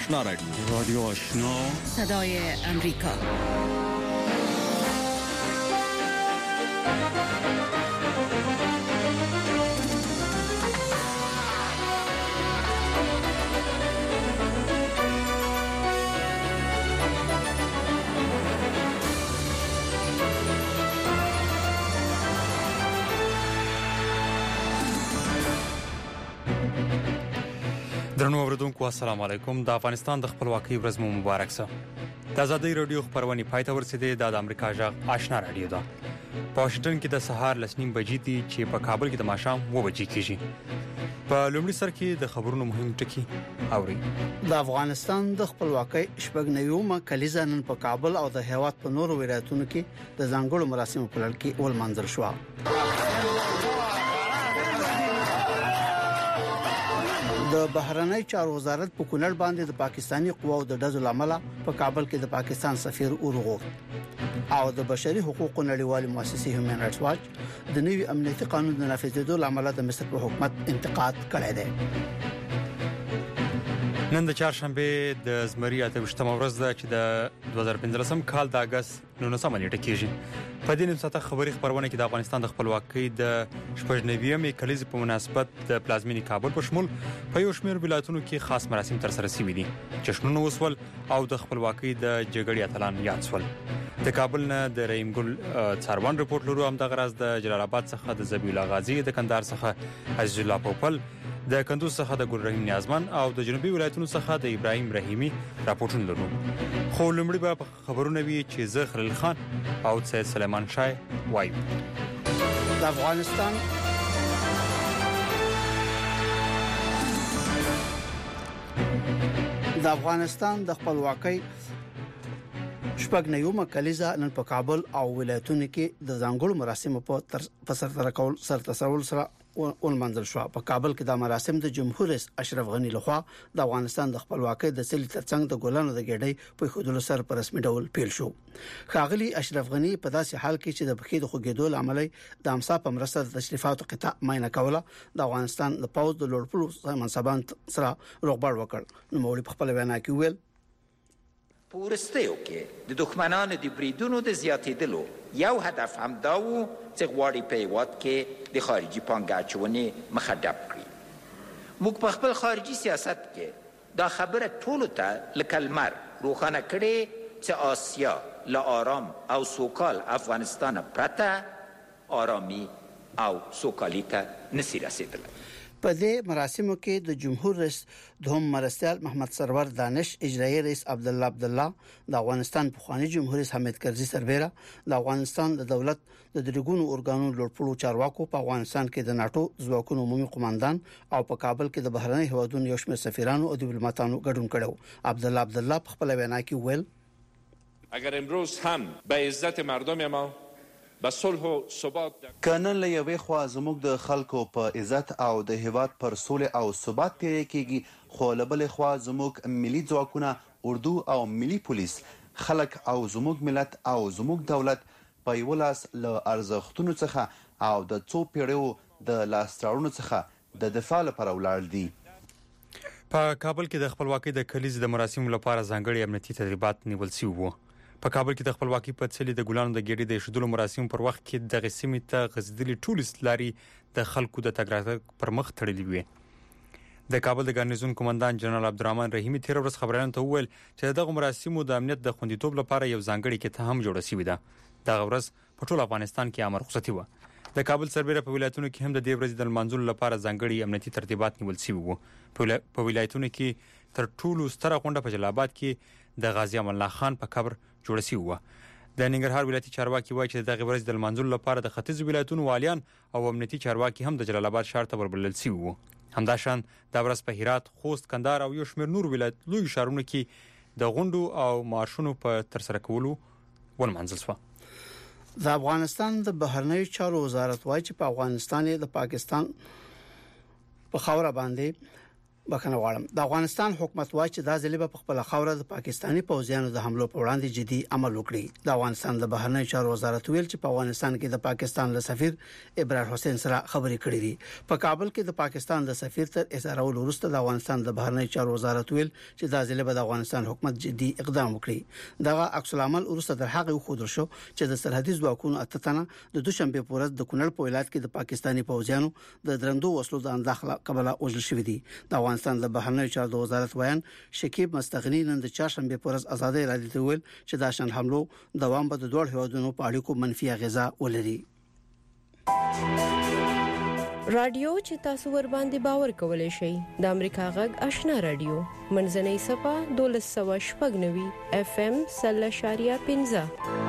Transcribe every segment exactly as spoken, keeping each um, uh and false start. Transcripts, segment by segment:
آشنا رادیو رادیو آشنا صدای امریکا. درنو اوریدونکو السلام علیکم. د افغانستان د خپلواکۍ ورځ مو مبارک شه. د ازادۍ رادیو خبرونه پای ته ورسېدې. د امریکا جغ آشنا رادیو ده. په واشنگټن کې د سهار لسنیم بجې دي چې په کابل کې د ماښام و بجې کېږي. په لومړي سر کې د خبرونو مهم ټکي اوري. د افغانستان د خپلواکۍ شپږ نومه کلیزه نن په کابل او د هیواد په نورو ولایتونو کې د ځانګړو مراسمو په لړ کې ولمانځل شو. د بهرنی چارو وزارت په کونړ باندې د پاکستانی قواو د ډزو لامل په کابل کې د پاکستان سفیر اورغو او د بشري حقوقو نړیوال مؤسسه هیومن رائټس واچ د نوي امنیتي قانون د نافذېدو لامل د مصر په حکومت انتقاد کړی دی. نن د چهارشنبه د زمری اتهشتمه ورځ ده چې د دوه هزار پنځلسم کال د اگست نولسمه نیټه کېږي. په دې نیم ساعته خبري خبرونه کې د افغانستان د خپلواکۍ د شپږنیمې کلیزې په مناسبت د پلازمینی کابل په شمول په یو شمېر ولایتونو کې خاص مراسم تر سره شوي دي. جشنونه وسول او د خپلواکۍ د جګړې اتلان یاد شول. د کابل نه د رحیم ګل څاروان رپورټ لرو. هم د غراز د جلال آباد څخه د زبی الله غازی، د کندهار څخه عزیز الله پوپل، د کندوز څخه د ګل رحیم نیازمن او د جنوبي ولایتونو څخه د ابراهیم رحیمی راپورټونه لرو. خو لومړی به خبرونه وي چې زه خلیل خان او سید سلیمان شای وایو. د افغانستان د افغانستان د خپلواکۍ شپږ نومه کلیزه نن په کابل او ولایتونو کې د ځانګړو مراسمو په سر کول سر تسول سره ولمانځل شو. په کابل کې د مراسم د جمهور رئیس اشرف غنی لخوا د افغانستان د خپلواکۍ د سلی ترڅنګ د ګولانو د ګډۍ په خودلو سر پر رسمي ډول پیل شو. ښاغلي اشرف غنی په داسې حال کې چې د بخښې د خوګېدو عملی د امسا په مرسته د تشریفاتو قطع ماینه کوله د افغانستان د پوز د لوړپوړو منصبان سره روغبړ وکړ. نو مولوی په خپل وینا کې ویل په ورستیو کې د دښمنانو د بریدونو د زیاتېدلو یو هدف هم دا و چې غواړي په هیواد کې د خارجي پانګه اچونې مخه ډپ کړي. موږ په خپل خارجي سیاست کې دا خبره ټولو ته لکه لمر روښانه کړې چې آسیا له آرام او سوکال افغانستان پرته آرامي او سوکالي ته نشي رسېدلی. په دې مراسمو کې د جمهور رئیس دوهم مرستیال محمد سرور دانش، اجرایی رئیس عبد الله عبد الله، د افغانستان پخوانی جمهور رئیس حامد کرزي سربېره، د افغانستان د دولت د درګونو اورګانونو لوړپوړو چارواکو، په افغانستان کې د ناتو ځواکونو عمومي قوماندان او په کابل کې د بهرنی هیوادونو یو شمېر سفیرانو او ډیپلوماټانو ګډون کړو. عبد الله عبد الله په خپل وینا کې ویل اگر امروز هم به عزت مردم ما با صلح و ثبات کنن له یوې خوا زموږ د خلکو په عزت او د هیواد پر صلح او ثبات کې کېږي، خو له بلې خوا زموږ ملي ځواکونه، اردو او ملي پولیس، خلک او زموږ ملت او زموږ دولت په یو لاس له ارزښتونو څخه او د څو پیړیو د لاسته څخه د دفاع لپاره ولاړ دي. په کابل کې د خپلواکۍ د کلیزې د مراسمو لپاره ځانګړي امنیتي تدابیرات نیول شوي وو. په کابل کې د خپلواکۍ په څلي د ګلانو د ګېډې د شیدلو مراسم پر وخت کې د غسیمې ته غزدلې ټولې لارې د خلکو د تګ راتګ پر مخ تړلې وې. د کابل د ګارنیزون قومندان جنرال عبدالرحمن رحیمی تیر ورځ خبريالانو ته وویل چې دغه مراسمو د امنیت د خوندیتوب لپاره یو ځانګړي کته هم جوړه شوې ده. دغه ورځ په ټول افغانستان کې عام رخصتي و. د کابل سربېره په ولایتونو کې هم د دې ورځې د لمانځلو لپاره ځانګړي امنیتي ترتیبات نیول شوي وو. په ولایتونو کې تر ټولو ستره غونډه په جلال آباد کې د غازی امان الله خان په قبر جوړه شوې وه. د ننګرهار ولایتي چارواکي وایي چې دغه ورځ د لمانځلو لپاره د ختیځ ولایتونو والیان او امنیتي چارواکي هم د جلال آباد ښار ته وربلل شوي وو. همداشان دا ورځ په هرات، خوست، کندهار او یو شمېر نور ولایت لوی ښارونو کې د غونډو او مارشونو په ترسره کولو ولمانځل شوه. د افغانستان د بهرنی چارو وزارت وایي چې په افغانستان د پاکستان په خاوره باندې بخنه غواړم د افغانستان حکومت وايي چې دا ځلې په خپل خوره د پاکستاني پوځیانو د حملو په وړاندې جدي عمل وکړي. د افغانستان د بهرنی چارو وزارت ویل چې په افغانستان کې د پاکستان له سفیر ابراهیم حسین سره خبرې کړې دي. په کابل کې د پاکستان د سفیر تر اظهارولو وروسته د افغانستان د بهرنی چارو وزارت ویل چې دا ځلې د افغانستان حکومت جدي اقدام وکړي. دغه عکس العمل وروسته تر هغه خود شو چې د سرحدي ځواکونو اتتنه د دوشنبه په ورځ د کونړ په ولایت کې د پاکستاني پوځیانو د درندو وسلو د انداخله قبله وژل شوې دي. د افغانستان د بهرنی چارو د وزارت ویان شکیب مستغنی نن د چهارشنبه پر ورځ آزادۍ را دي ویل چې دا شان حملو دوام به د دوه هیوادونو په اړیکو منفي اغیزه ولري. رادیو چې تاسو ور باندې باور کولای شئ د امریکا غږ آشنا رادیو منځنۍ صفه دولس سوه شپږ نوي اف ام سل شاریه پنځه.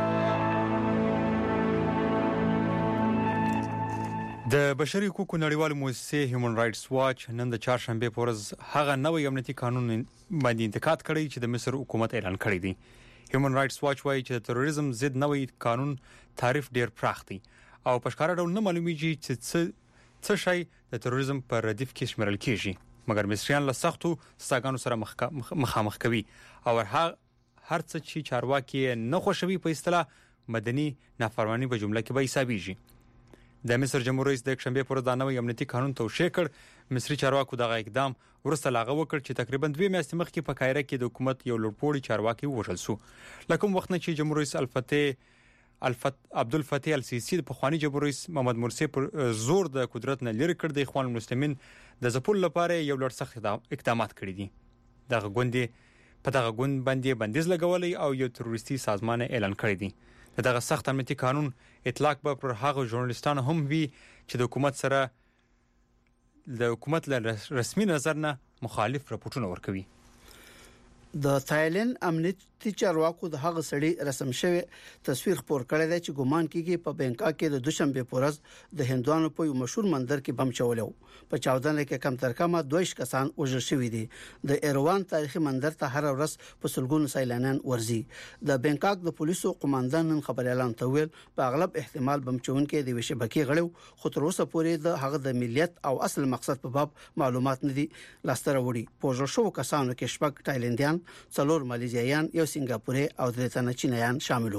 د بشري حقوقو نړیوالې مؤسسې هیومن رائټس واچ نن د چهارشنبه په ورځ هغه نوې امنیتي قانون باندې انتقاد کړی چې د مصر حکومت اعلان کړی دی. هیومن رائټس واچ وايي چې د تروریزم ضد نوې قانون تعریف ډیر پراخ دی او په ښکاره ډول نه معلومیږي چې څه څه شی د تروریزم پر ردیف کې شمېرل کیږي. مګر مصریان له سختو سزاګانو سره مخامخ کوي او هر هر څه چې چارواکي نه خوشوي په اصطلاح مدني نافرمانی په جمله کې به حسابيږي. د مصر جمهور رئیس د شنبه پر ورځ د نوې امنیتي قانون توشیح کړ. مصری چارواکو دغه اقدام ورسته لاغه وکړ چې تقریبا دوه میاشتې مخکې په قاهره کې د حکومت یو لوړپوړی چارواکي وژل شو. لکه وخت نه چې جمهور رئیس الفتح الفت عبدالفتاح السیسی د پخوانی جمهور رئیس محمد مرسی پر زور د قدرت نه لری کړ د اخوان المسلمین د ځپل لپاره یو لړ سخت اقدامات کړی دي. دغه غونډې په دغه غونډ باندې بندیز لګولې او یو تروریستي سازمان اعلان کړی دی. دغه سخت امنیتي قانون اطلاق به پر هغه ژورنالیستانو هم وي چې د حکومت سره د حکومت له رسمي نظر نه مخالف راپورټونه ورکوي. د تایلند امنیتي چارواکو د هغه سړي رسم شوی تصویر خپور کړی دی چې ګومان کیږي په بانکاک کې د دوشنبه په ورځ د هندوانو په یو مشهور مندر کې بم چولیو. په چاودنه کې کم تر کمه دوه کسان وژل شوي دي. د ایروان تاریخي مندر ته هر ورځ په سلګونو سیلانیان ورځي. د بانکاک د پولیسو قوماندان نن خبر اعلان تویل په اغلب احتمال بم چونکې د شبکې غړو خو تر اوسه پورې د هغه د ملیت او اصل مقصد په باب معلومات نه دي لاسته راوړي. پوجو شو کسانو کې شپږ تایلندیان، څلور مالیزیایان، یو سنگاپوري او درې تنه چینایان شاملو.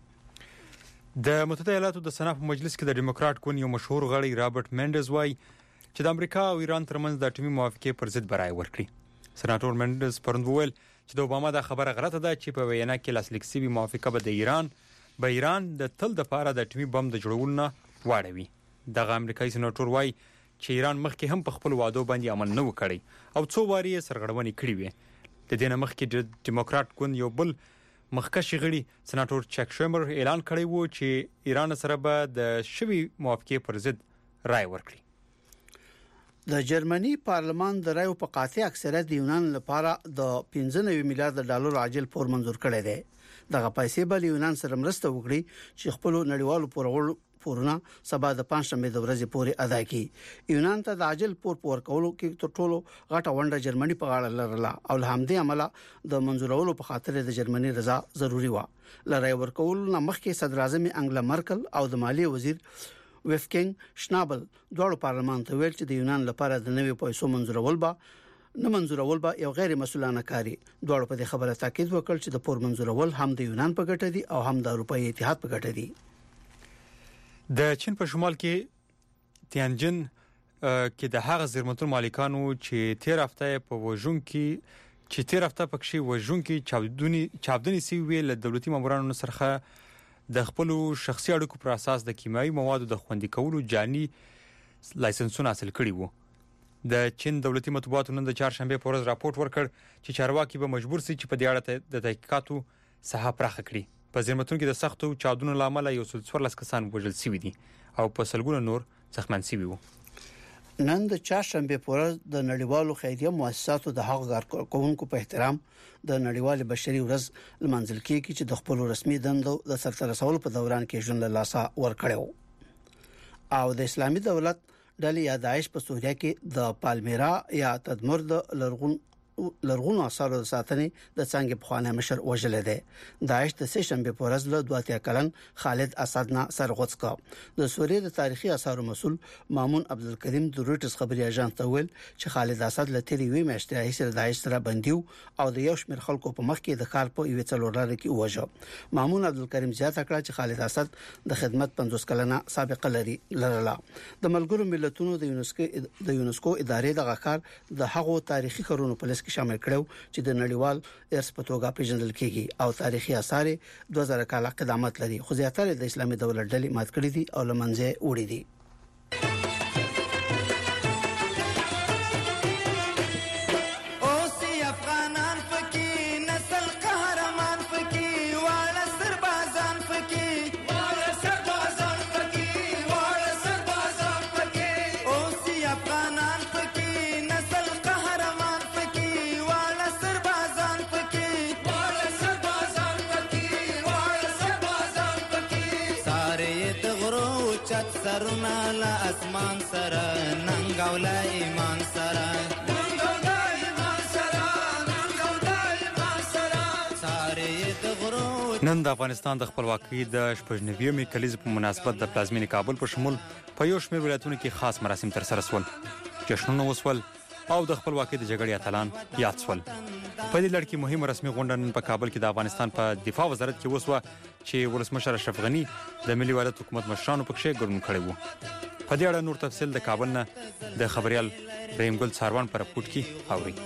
د متحده ایالاتو د سنا په مجلس کې د ډیموکرات ګوند یو مشهور غړی رابرټ مینډز وايي چې د امریکا او ایران ترمنځ د اټومي موافقې پر ضد برای ورکړي. سناتور مینډز پرون وویل چې د اوباما د خبره غلطه ده چې په وینا کې لاسلیک شوی موافقه به د ایران به ایران د تل د پاره د اټومي بم د جوړولو نه واړوي. دغه امریکایي سناتور وايي چې ایران مخکې هم په خپل وعده باندې عمل نه وکړي او څو واري سرغړونې کړې وي. د دې نه مخکې د ډیموکرات ګوند یو بل مخکښ غړي سناتور چک شومر اعلان کړی وو چې ایران سره به د شوی موافقې پر ضد رائے ورکړي. د جرمني پارلمان د رایو په قاطع اکثریت د یونان لپاره د پنځه نوي میلیارډ ډالر عاجل پور منزور کړی دی. دغه پیسې به یونان سره مرسته وکړي چې خپل نړیوالو پورغړو پورونه سبا د پنځشنبه د ورځې پورې ادا کړي. یونان ته د عاجل پور پور کولو کې تر ټولو غټه ونډه جرمني په غاړه لرله او له همدې عمله د منزورولو په خاطر د جرمني رضا ضروری و. لړۍ ورکول نه مخکې صدر اعظم انګلا مرکل او د مالیې وزیر وفکینګ شنابل دوه پارلمان ته ویل چې د یونان لپاره د نوي پیسو منزورول به نه منزورول به یو غیر مسؤلانه کاری. دوه په دې خبره تاکید وکړ چې د پور منزورول هم د یونان په ګټه دي او هم د اروپאי اتحاد په ګټه دي. د چین په شمال کې تیانجن کې د هغه زیرمتون مالکانو چې تیر هفته په وژون کې چې تیر هفته پکې وژون کې چاودنی چاودنی سی ویل دولتي مامورانو سره د خپل شخصي اړیکو پر اساس د کیمیاوي موادو د خوندي کولو جاني لایسنسونه حاصل کړي وو. د چین دولتي مطبوعاتو نن د چهارشنبه په ورځ راپورټ ورکړ چې چارواکي به مجبور سي چې په دې اړه د تحقیقاتو ساحه پراخه کړي. په زیرمتون کې د سختو چاودنو لامل یو څو څوارلس کسان وژل شوي دي او په سلګونو نور زخمیان شوي وو. نن د چهارشنبه په ورځ د نړیوالو خیریه مؤسساتو د حق کارکونکو په احترام د نړیوال بشري ورځ لمانځل کیږي چې د خپل رسمي دندو د سرته رسولو په دوران کې ژوند له لاسه ورکړیو. او د اسلامي دولت ډلې یا داعش په سوریه کې د پالمیرا یا تدمر د لرغون لرغونو اثارو ساتنې د څنګه په خوانه مشر وجل دی داعش د سشنبه په ورځ له دوه کلن خالد اسد نه سرغوڅ کا د سوریې د تاریخي اثارو مسول مامون عبدالکریم د روټس خبري اژانس ته ویل چې خالد اسد له تیری وی میاشتې راهیسې داعش سره بندیو او د یو شمېر خلکو په مخ کې د کار په یو څلور لاره کې وژو مامون عبدالکریم زیاته کړه چې خالد اسد د خدمت پنځوس کلنه سابقه لري لرله د ملګرو ملتونو د یونسکو د یونسکو ادارې د غکار د هغو تاریخي خرونو په لس کې شامل کړو چې د نړیوال ارث په توګه پیژندل کیږي او تاریخي آثار دوه زره کاله قدامت لري خو زیاتره د اسلامي دولت ډلې مات کړې دي او لمنځه وړي دي سرونه لا اسمان سره ننګ او لا ایمان سره ننګ او لا ایمان سره ننګ او لا ایمان سره ساره د غرو نن د افغانستان د خپلواکۍ د شپږنیمې کلیزې په مناسبت د پلازمینې کابل په شمول په یو شمېر ولایتونو کې خاص مراسم تر سره شول جشنونه وسول او د خپلواکۍ د جګړې اتلان یاد شول په دې لړ کې مهمه رسمي غونډه نن په کابل کې د افغانستان په دفاع وزارت کې وسوه چې ولسمشر اشرف غنی د ملي وحدت حکومت مشرانو پکښې ګډون کړی وو په دې اړه نور تفصیل د کابل نه د خبريال رحیم ګل څاروان پر رپورټ کې اوري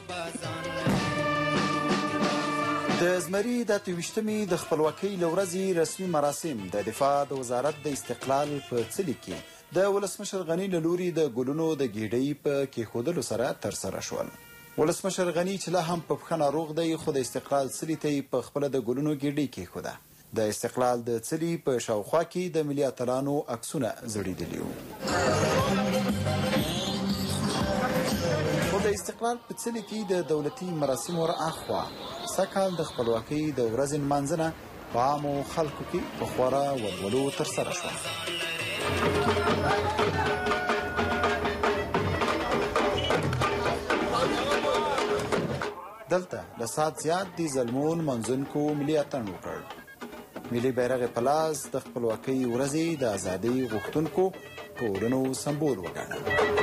د زمري د تویشتمې د خپلواکۍ لورځي رسمي مراسم د دفاع د وزارت د استقلال په څلي کې د ولسمشر غنی له لوري د ګلونو د ګیډۍ په کېښودلو سره تر سره شول ولسمشر غنی چې لا هم په پخنه روغ دی خو د استقلال څلي ته په خپل د ګلونو ګیډۍ کېښوده د استقلال د څلي په شاوخوا کې د ملي اتلانو عکسونه ځړېدلي وو خو د استقلال په څلي کې د دولتي مراسمو راخوا سږکال د خپلواکۍ د ورځې نمانځنه په عامو خلکو کې په خورا ولولو تر سره شوه دلته له سات زیات دي زلمون منځونکو ملي اتڼ وکړ ملي بیرغ په لاس د خپلواکۍ ورځې د ازادۍ غوښتونکو ټولنو سمبول وګڼه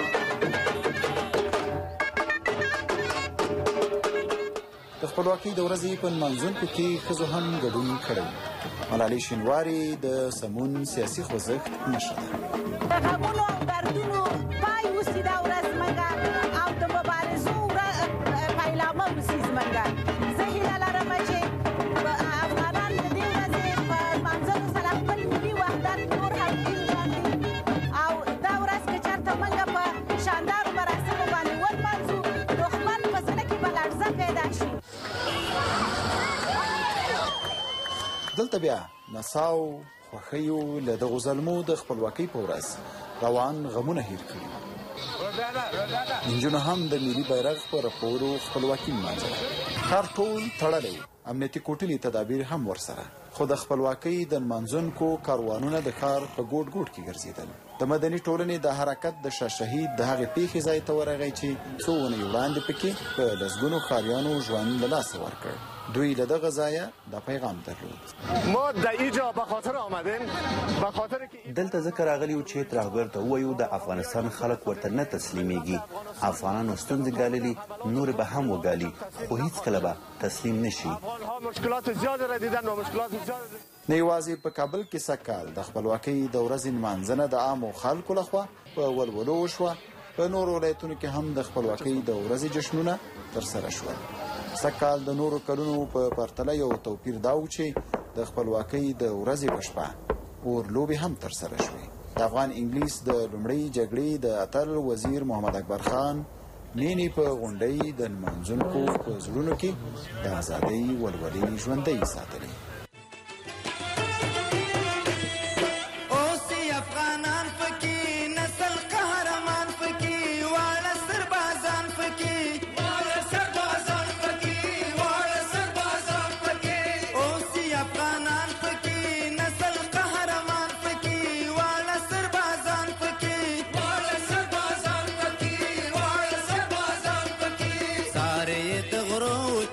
د خپلواکۍ د ورځې په منځونکو کې ښځو هم ګډون کړی ملالۍ شینواري د سمون سیاسي خوځښت مشره ده د غمونو او دردونو پای اوسي دا ورځ زموږ او د مبارزو پیلامه اوسي زموږ زه هیله لرم چې افغانان د دې ورځې په منځلو سره خپل ملي وحدت نور هم ټینګ کړي او دا ورځ که چېرته موږ په شاندارو مراسمو باندې ولمانځو دښمن په زړه کې به لړزه پیدا شي دلته بیا نڅاو خوښیو له دغو زلمو د خپلواکۍ په ورځ روان غمونه هیر کړي نجونو هم د ملي بیرغ په رپورو خپلواکي نمانځله ښار ټول تړلی امنیتي کوټلي تدابیر هم ورسره خو د خپلواکۍ د نمانځونکو کاروانونه د ښار په ګوټ ګوټ کې ګرځېدل د مدني ټولنې د حرکت د شاه شهید د هغې پیښې ځای ته ورغی چې څو اونۍ وړاندې پکې په لسګونو ښاریانو ژوند له لاسه ورکړ دوی له دغه ځایه د پیغام درلود ما در اینجا به خاطر آمدیم به خاطر که دلته ځکه راغلی و چې ترهګر ته ووایو د افغانستان خلک ورته نه تسلیمیږي افغانانو ستونزې ګاللي نور به هم وګالي خو هیڅکله به تسلیم نشي افغانها مشکلات زیاده را دیدن و مشکلات زیاده نه یوازې په کابل کې سږکال د خپلواکۍ د ورځې نمانځنه د عامو خلکو لخوا په ولولو وشوه په نورو ولایتونو کې هم د خپلواکۍ د ورځې جشنونه ترسره شول سږکال د نورو کلونو په پرتله یو توپیر دا و چې د خپلواکۍ د ورځې په شپه اور لوبې هم ترسره شوې د افغان انګلیس د لومړۍ جګړې د اتل وزیر محمد اکبر خان مینې په غونډۍ د نمانځونکو په زړونو کې د ازادۍ ولولې ژوندۍ ساتلې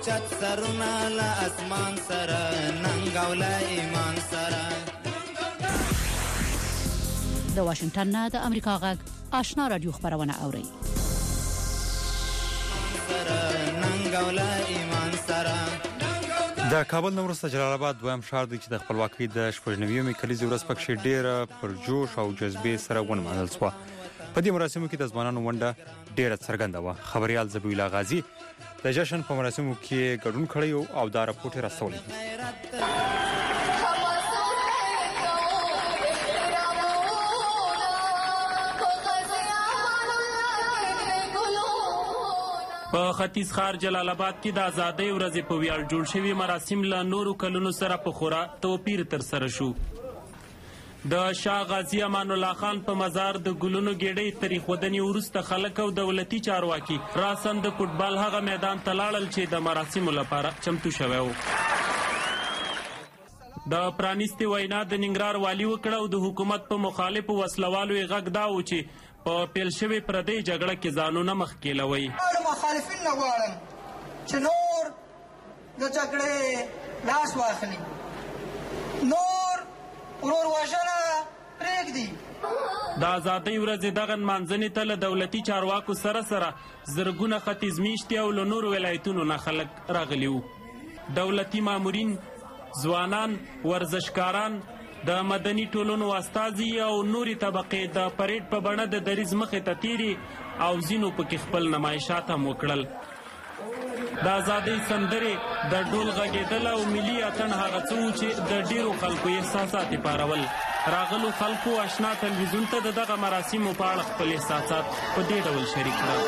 اوچت سرونه له اسمان سره ننګ او له ایمان سره. د واشنگټن نه د امریکا غږ آشنا رادیو خبرونه اوري. ننګ او له ایمان سره. د کابل نو وروسته جلال آباد دویم ښار دی چې د خپلواکۍ د شپږنیمې کلیزې ورځ پکې ډېره پر جوش او جذبې سره ونمانځل شوه. په دې مراسمو کې د ځوانانو ونډه ډېره څرګنده وه. خبريال ذبیح الله غازي د جشن په مراسمو کې ګډون کړی او دا راپورټ یې راستولی دی. په ختیځ ښار جلال آباد کې د آزادۍ ورځې په ویاړ جوړ شوي مراسم له نورو کلونو سره په خورا توپیر ترسره شو. د شاه غازي امان الله خان په مزار د ګلونو ګېډۍ ترې ښودنې وروسته خلک او دولتي چارواکي راسن د فوټبال هغه میدان ته لاړل چې د مراسمو لپاره چمتو شوی و. د پرانیستې وینا د ننګرهار والي وکړه او د حکومت په مخالفو وسلوالو یې غږ دا و چې په پیل شوې پردۍ جګړه کې ځانونه مخکېلوئ. مخالفین نه غواړم چې نور د جګړې لاس واخلي، نور ورور وژنه پرېږدي. د آزادۍ ورځې دغه نمانځنې ته له دولتي چارواکو سره سره زرګونه ختیځ میشتي او له نورو ولایتونو نه خلک راغلي وو. دولتي مامورین، ځوانان، ورزشکاران، د مدني ټولنو استازي او نوري طبقې د پریډ په بڼه د دریځ مخې ته تیري او ځینو پکې خپل نمایشات هم وکړل. د آزادۍ سندرې، د ډول غږېدل او ملي اتڼ هغه څه و چې د ډېرو خلکو احساسات یې پارول. راغلو خلکو آشنا تلویزیون ته د دغه مراسمو په اړه خپل احساسات په دې ډول شریک کړل.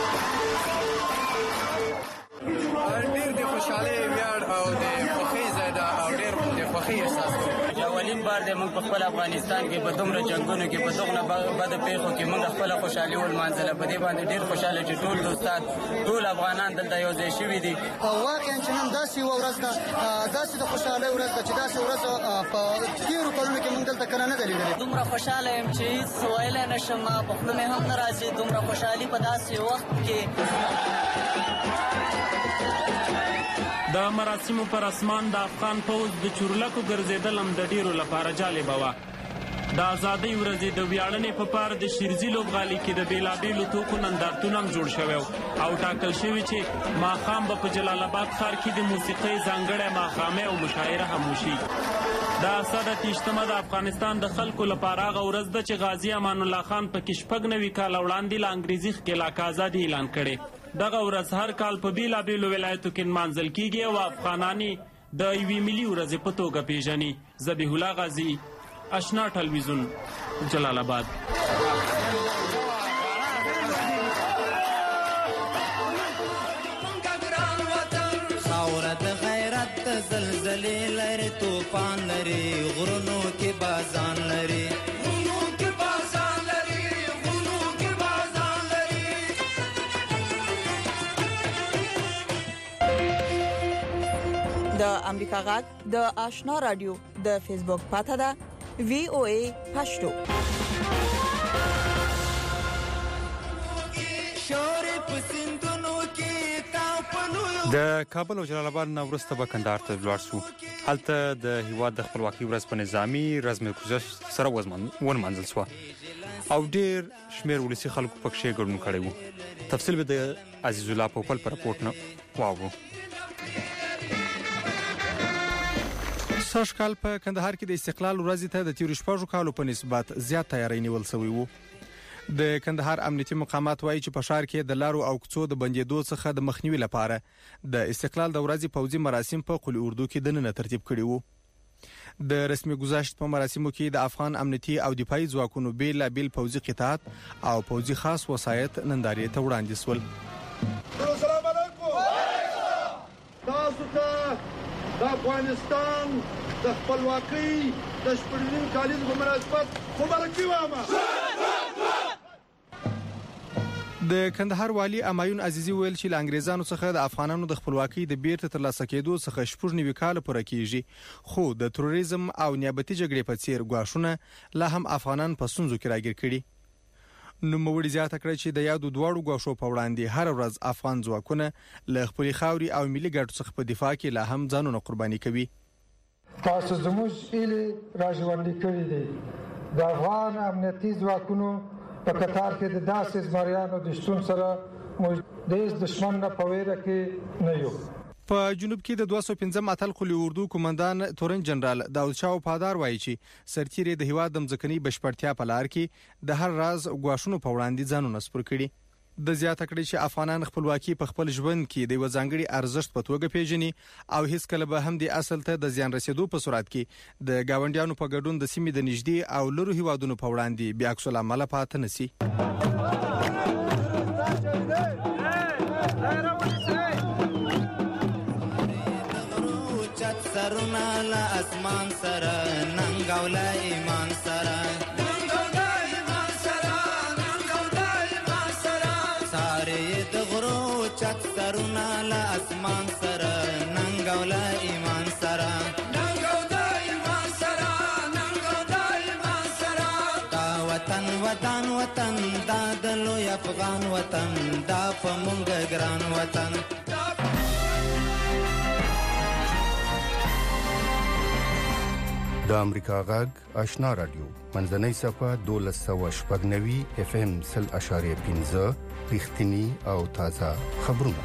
ډېر د خوشحالۍ ویاړ او د خوښۍ ځای ده او ډېر د خوښۍ احساس کوم. اولین بار دی موږ په خپل افغانستان کې په دومره جنګونو کې په دغه بده پیښو کې موږ خپل خوشحالي ولمانځله. په دې باندې ډېر خوشحاله چې ټول دوستان ټول افغانان دلته یو ځای شوي دي. واقعا چې نن داسې یوه ورځ ده، داسې د خوشحالۍ ورځ ده چې داسې ورځ په تېرو کلونو کې موږ دلته کله نه ده لیدلې. دومره خوشحاله یم چې هېڅ ویلی نه شم، په خوله مې هم نه راځي. دومره خوشحالي په داسې وخت کې. د مراسمو پر اسمان د افغان پوځ د چورلکو ګرځېدل هم د ډېرو لپاره جالبه وه. د آزادۍ ورځې د ویاړنې په پار د شیرزي لوبغالي کې د بېلابېلو توکو نندارتون هم جوړ شوی او ټاکل شوي چې ماښام به په جلال آباد ښار کې د موسیقۍ ځانګړی ماښامۍ او مشاعره هم وشي. دا سده تیشتمه د افغانستان د خلکو لپاره هغه ورځ ده چې غازي امان الله خان پکې شپږ نوي کاله وړاندې له انګریزي ښکېلاک ازادي اعلان کړې. دغه ورځ هر کال په بېلابېلو ولایتو کې نمانځل کیږي او افغانان د یوې ملي ورځې په توګه پیژني. ذبیح الله غازي، آشنا ټلویزیون، جلال آباد. خاوره د غیرت زلزلې لري، توفان لري، غرونو کې بازان لري. د امریکا غږ د آشنا رادیو د فیسبوک پاته ده وی او ای پښتو. د کابل او جلال آباد نه وروسته به کندهار ته ولاړ شو. هلته د هیواد د خپلواکۍ ورځ په نظامي رسم ګذشت سره ونمانځل شوه او ډېر شمېر ولسي خلکو پکې ګډون کړی و. تفصیل به د عزیز الله پوپل په راپورټ نه واورو. سږ کال په کندهار کې د استقلال ورځې ته د تیرو شپږو کالو په نسبت زیات تیاری نیول شوی و. د کندهار امنیتي مقامات وایي چې په ښار کې د لارو او کوڅو د بندېدو څخه د مخنیوي لپاره د استقلال د ورځې پوځي مراسم په قلعه اردو کې دننه ترتیب کړي وو. د رسمي گذشت په مراسمو کې د افغان امنیتي او دفاعي ځواکونو بیلابیل پوځي قطعات او پوځي خاص وسایط نندارې ته وړاندې شول. السلام علیکم. تاسو ته د افغانستان د خپلواکۍ د شپږنیم کالیزې په مناسبت مبارکي وایم. د کندهار والی امایون عزیزي ویل چې له انګریزانو څخه د افغانانو د خپلواکۍ د بیرته ترلاسه کېدو څخه شپږ نوي کاله پوره کېږي، خو د تروریزم او نیابتي جګړې په څیر ګواښونه لا هم افغانان په ستونزو کې راګیر کړي. نوموړي زیاته کړه چې د یادو دواړو ګواښو په وړاندې هر ورځ افغان ځواکونه له خپل خاوري او ملي ګټو څخه په دفاع کې لا هم ځانونه قرباني کوي. تاسو زموږ ایله راژوندي کړی دی. د افغان امنیتي ځواکونو په قطار کې د داسې زمریانو د شتون سره موږ د هیڅ دشمن نه په ویره کې نه یو. په جنوب کې د دوه سوه پنځه اتل قلی اردو کمانډان تورن جنرال داود شاه وفادار وایي چې سرتیری د هیواد د مځکني بشپړتیا په لار کې د هر راز ګواښونو په وړاندې ځانونه سپر کړي. د زیاته کړي چې افغانان خپلواکي په خپل ژوند کې د یو ځانګړي ارزښت په توګه پیژني او هیڅ کله به هم د اصل ته د زیان رسیدو په صورت کې د گاونډیانو په ګډون د سیمې د نږدې او لرو هیوادونو په وړاندې بیا عکس العمل پاتې نشي. سرونه له اسمان سره ننګ او له ایمان سره چت سرونه له اسمان سره ننګ او له ایمان سره ننګ او د ایمان سره ننګ او د ایمان سره دا وطن وطن وطن دا د لوی افغان وطن دا په مونږ ګران وطن. د امریکا غږ آشنا رادیو منځنۍ صفه دولس سوه شپږ نوي اف ام سل اشاریه پنځه رښتینی او تازه خبرونه.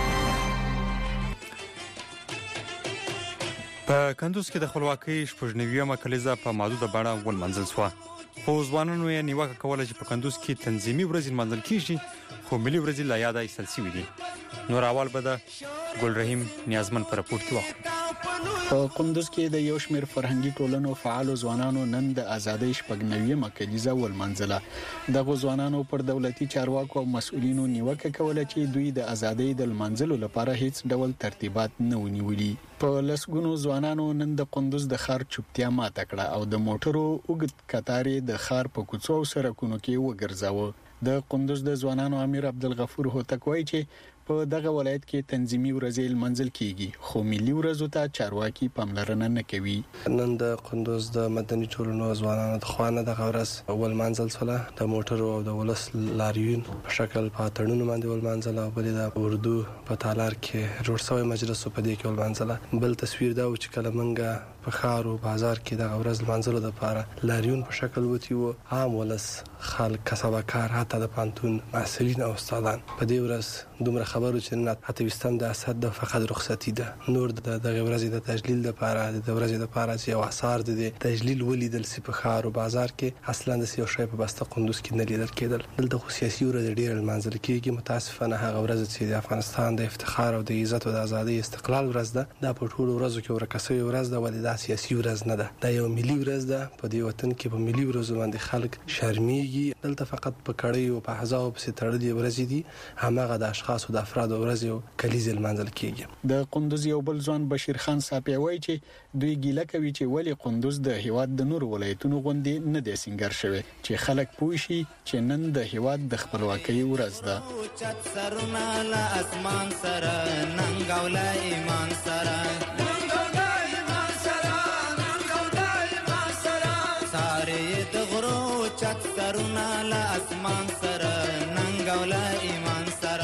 په کندوز کې د خپلواکۍ شپږنیویمه کلیزه په محدوده بڼه ولمانځل شوه. خو ځوانانو یې نیوکه کوله چې په کندوز کې تنظیمي ورځې لمانځل کیږي خو ملي ورځې لا یاده ایستل شوي دي. نور اول به د ګل رحیم نیازمن په راپور کې واخلو. په کندوز کې د یو شمېر فرهنګي ټولنو فعالو ځوانانو نن د ازادۍ شپږنیویمه کلیزه ولمانځله. دغه ځوانانو پر دولتي چارواکو او مسؤلینو نیوکه کوله چې دوی د ازادۍ د لمانځلو لپاره هیڅ ډول ترتیبات نه ونیولي. په لسګونو ځوانانو نن د کندوز د ښار چوپتیا ماته کړه او د موټرو اوږد کتارې د ښار په کوڅو او سړکونو کې وګرځاوه. د کندوز د ځوانانو امیر عبدالغفور هوتک وایي چې په دغه ولایت کې تنظیمي ورځې لمانځل کیږي خو ملي ورځو ته چارواکي پاملرنه نه کوي. نن د کندوز د مدني ټولنو ځوانانو د خوانه د ورځ ولمانځل سره د موټرو او د ولس لاریون په شکل په تړونو باندې ولمانځل او بل د اردو په تالار کې جوړ شوی مجلس په دې کې ولمانځل. بل تصویر دا و چې کله منګه په ښار او بازار کې د ورځ لمانځلو لپاره لاریون په شکل وتی و عام ولس خلک کسبکار حتی د پانتون مسؤلین او استادان په دې ورځ دومره خبرو چې نه حتی وستم د اسد د فقط رخصتي ده نور د دغه ورځې د تجلیل لپاره د ورځې لپاره چې یو اثر د تجلیل ولیدل سی په ښار او بازار کې اصلا د یو شی په بسته کندوز کې نه لیدل کېدل. دلته خو سیاسي ورځ ډیر لمانځل کېږي. متاسفانه هغه ورځ چې د افغانستان د افتخار او د عزت او د ازادۍ استقلال ورځ ده دا په ټولو ورځو کې ورکسوي ورځ ده ولې دا سیاسي ورځ نه ده. دا یو ملي ورځ ده. په دې وطن کې په ملي ورځو باندې خلک شرمېږي. دلته فقط په کړۍ او په حزا او په تړلې ورځې دي همغه د اشخاص او د افراد ورځ یو کلیزه لمانځل کېږي. د کندوز یو بل ځوان بشیر خان صاحب وایي چې دوی ګیله کوي چې ولی کندوز د هیواد د نور ولایتونو غوندې نه دي سنگار شوی چې خلک پوه شي چې نن د هیواد د خپلواکۍ ورځ ده. چت سرونه له اسمان سره ننګ او له ایمان سره ننګ او د ایمان سره ننګ او د ایمان سره ساري د غرو چت سرونه له اسمان سره ننګ او له ایمان سره.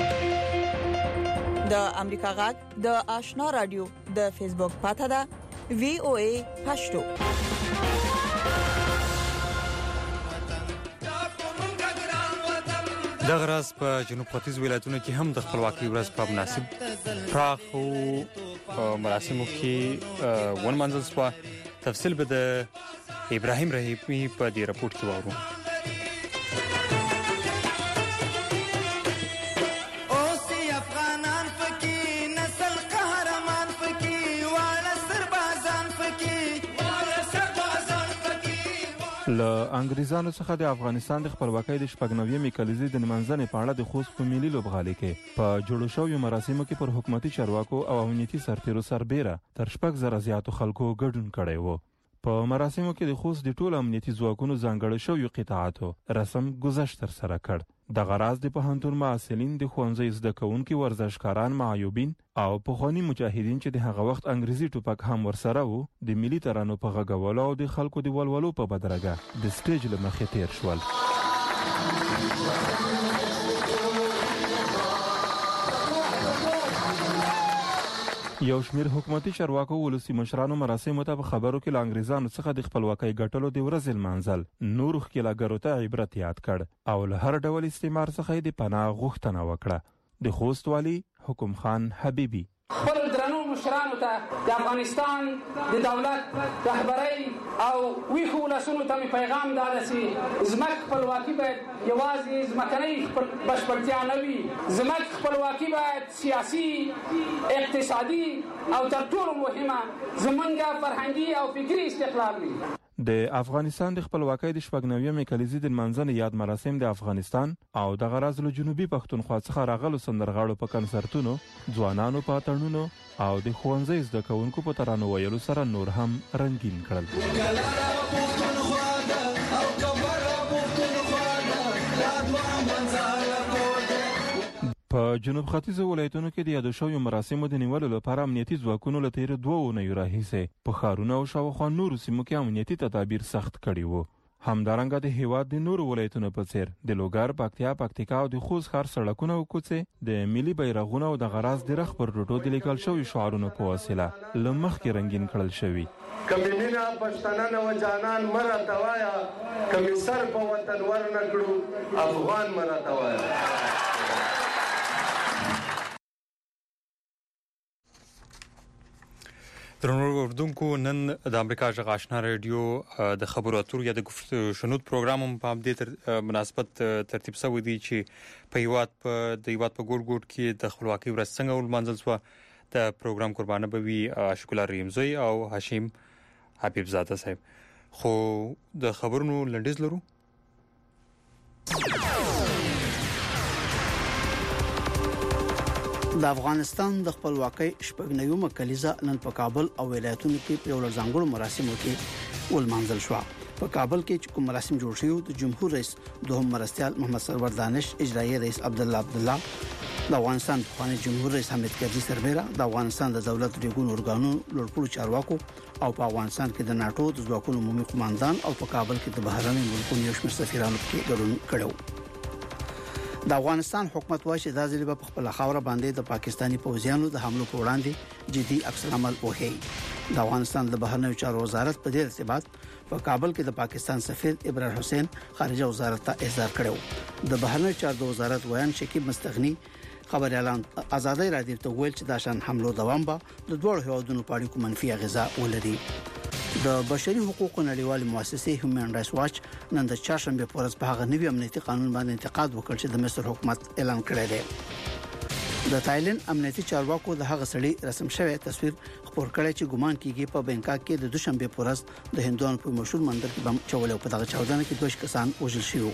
د امریکا غږ د آشنا رادیو د فیسبوک پاته ده وی او ای پښتو. د غراس په جنوب ختیځ ولایتونو کې هم د خپلواکۍ ورځ په مناسب پراخ او مراسمو کې ونمانځل شو. تفصیل به د ابراهیم رحیمی په دې راپور کې وورو. له انګریزانو څخه د افغانستان د خپلواکۍ د شپږنويمې کلیزې د نمانځنې په اړه د خوست په ملي لوبغالي کې په جوړو شویو مراسمو کې پر حکومتي چارواکو او امنیتي سرتیرو سربېره تر شپږ زره زیاتو خلکو ګډون کړی و. په مراسمو کې د خوست د ټولو امنیتي ځواکونو ځانګړي شویو قطاعاتو رسم گذشت تر سره کړ. د غراز د پوهنتون محصلین د ښوونځي زده کوونکي ورزشکاران معیوبین او پخوانی مجاهدین چې د هغه وخت انګریزي ټوپک هم ورسره وو د ملي ترانو په غږولو او د خلکو د ولولو په بدرګه د سټیج له مخې تیر شول. یو شمیر حکومتي چارواکو ولسی مشرانو مراسمو ته په خبرو کې له انګریزانو څخه د خپلواکۍ ګټلو د ورځې لمانځل نورو ښکېلاګرو ته عبرت یاد کړ او له هر ډول استعمار څخه یې د پناه غوښتنه وکړه. د خوست والي حکم خان حبیبي خپل درنو مشرانو ته د افغانستان د دولت رهبرۍ او ویښو ولسونو ته مې پیغام دا ده چې زموږ خپلواکي باید یوازې ځمکنۍ بشپړتیا نه وي، زموږ خپلواکي باید سیاسي، اقتصادي او تر ټولو مهمه زموږ فرهنګي او فکري استقلال وي. د افغانستان د خپلواکۍ د شپږ نویمې کلیزې د لمانځنې یاد مراسم د افغانستان او د غرض له جنوبي پښتونخوا څخه راغلو سندرغاړو په کنسرتونو، ځوانانو په اتڼونو او د ښوونځي زده کوونکو په ترانو ویلو سره نور هم رنګین کړل. په جنوب ختیځو ولایتونو کې د یادو شویو مراسمو د نیولو لپاره امنیتي ځواکونو له تېرو دوو اونیو راهیسې په ښارونو او شاوخوا نورو سیمو کې امنیتي تدابیر سخت کړي وو. همدارنګه د هیواد د نورو ولایتونو په څیر د لوګر، پکتیا، پکتیکا او د خوست ښار سړکونه او کوڅې د ملي بیرغونو او د غراز د رخ پر ټوټو د لیکل شویو شعارونو په وسیله له مخکې رنګین کړل شوي. کمینا پښتنان او جانان مرا توایا کمی سر په وطن ورنکړو افغان مرا توایا. درنو اردوونکو، نن د امریکا غږ آشنا رادیو د خبرو اترو یا د گفت شنود پروګرام هم په همدې مناسبت ترتیب شوی دی چې په هیواد په د هیواد په ګوټ ګوټ کې د خپلواکۍ ورځ څنګه ولمانځل شوه. د پروګرام قربانه به وي اشکولا ریمزوی او هاشم حبیب زاده صاحب. خو د خبرونو لنډیز لرو. د افغانستان د خپلواکۍ شپږ نویمه کلیزه نن په کابل او ولایتونو کې په یو ځانګړو مراسمو کې ولمانځل شو. په کابل کې چې کوم مراسم جوړ شوی د جمهور رئیس دوهم مرستیال محمد سرور دانش، اجرایی رئیس عبد الله عبد الله، د افغانستان پخوانی جمهور رئیس حامد کرزي سربېره، د افغانستان د دولت ریګونو ارګانونو لوړپوړو چارواکو او په افغانستان کې د ناتو د ځواکونو عمومي قوماندان او په کابل کې د بهرني ملکونو یو شمېر سفیرانو کې ګډون کړو. د افغانستان حکومت وايي چې دا ځل په خپل خاور باندې د پاکستانی پوځیانو د حملو په وړاندې جدي عکس العمل وکړي. د افغانستان د بهرنیو چارو وزارت په دې ارتباط په کابل کې د پاکستان سفیر ابراهیم حسین خارجه وزارت ته احضار کړو. د بهرنیو چارو وزارت ویان شکیب مستغنی خبر اعلان آزادۍ رادیو ته ویل چې دا شان حملو دوام به د دوه هیوادونو په اړیکو منفي اغیزه ولري. د بشري حقوقو نړیوالې مؤسسې هیومن رائټس واچ نن د چهارشنبه په ورځ په هغه نوي امنیتي قانون باندې انتقاد وکړ چې د مصر حکومت اعلان کړی دی. د تایلند امنیتي چارواکو د هغه سړي رسم شوی تصویر خپور کړی چې ګومان کیږي په بنکاک کې د دوشنبه په ورځ د هندوانو په مشهور مندر کې بم چولې په دغه چاودنه کې دوه کسان وژل شوي.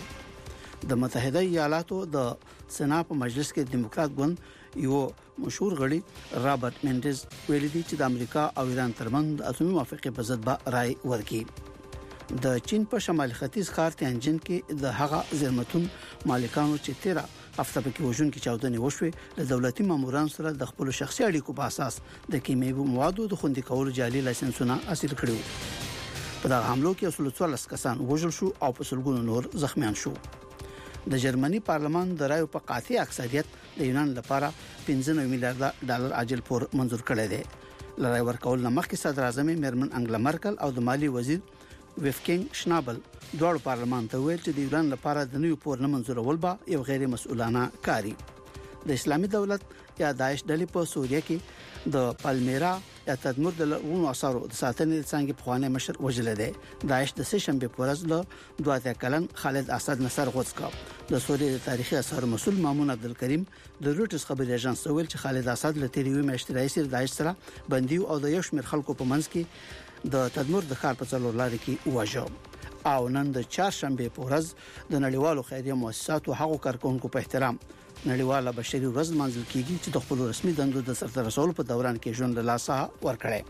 د متحده ایالاتو د سنا په مجلس کې دیموکرات ګوند یو مشهور غړي رابرټ مینډز ویلي دی چې د امریکا او ایران ترمنځ د اټومي موافقې په ضد به رائے ورکړي. د چین په شمال ختیځ ښار تیانجن کې د هغه زرمتون مالکانو چې تیرا هفته په کې وژن کې چاودنې وشوه له دولتي مامورانو سره د خپل شخصي اړیکو په اساس د کیمیاوي موادو د خوندي کولو جعلي لایسنسونه حاصل کړو. په دغه حملو کې اصول څوارلس کسان وژل شو او په سلګونو نور زخمیان شو. د جرمني پارلمان د رایو په قاطع اکثریت د یونان لپاره پنځه میلیارډ ډالر عاجل پور منزور کړی دی. لړای ورکول مخکې صدر اعظم میرمن انګلا مرکل او د مالی وزیر ویفکینګ شنابل دوه پارلمان ته ویل چې د یونان لپاره د نوي پور نه منزورول به یو غیر مسؤلانه کاری. د اسلامي دولت یا داعش ډلې په سوریه کې د پالمیرا یا تدمر د لغونو اثارو د ساتنې څنګه په خوانه مشر وجل دی. داعش د سه شنبه په ورځ له دوه اتیا کلن خالد اسد نصر غوڅ کړ. د سوریې د تاریخي اثار مسؤل مامون عبدالکریم د روټس خبري اژانس ویل چې خالد اسد له تیریوي میاشتې راهیسې داعش سره بندي او د یو شمېر خلکو په منځ کې د تدمر د ښار په څلور لارې کې وژل. او نن د چهارشنبه په ورځ د نړیوالو خیریه مؤسساتو هغو کارکونکو په احترام نړیواله بشري ورځ منځل کیږي چې د خپل رسمي دندو د سرته رسولو په دوران کې ژوند له لاسه ورکړي.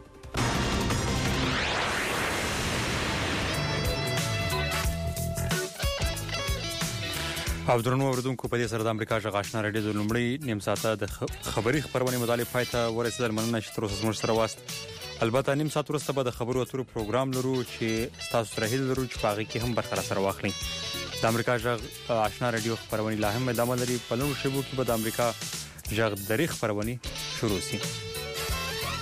او درنو اوردونکو په دې سره د امریکا غږ آشنا رادیو د لومړی نیم ساعته د خبري خبرونه مدالې پایته ورسېدل. مننه چې تر اوسه زموږ سره واست. البته نیم ساعت وروسته به د خبرو اترو پروګرام لرو چې تاسو سره هیله لرو چې په هغه کې هم برخه سره واخلئ. د امریکا غږ آشنا رادیو خبرونه لا هم ادامه لري. په لومړي شبو کې به د امریکا غږ درې خبرونه شروع شي.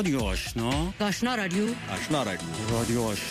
رادیو آشنا آشنا رادیو آشنا رادیو رادیو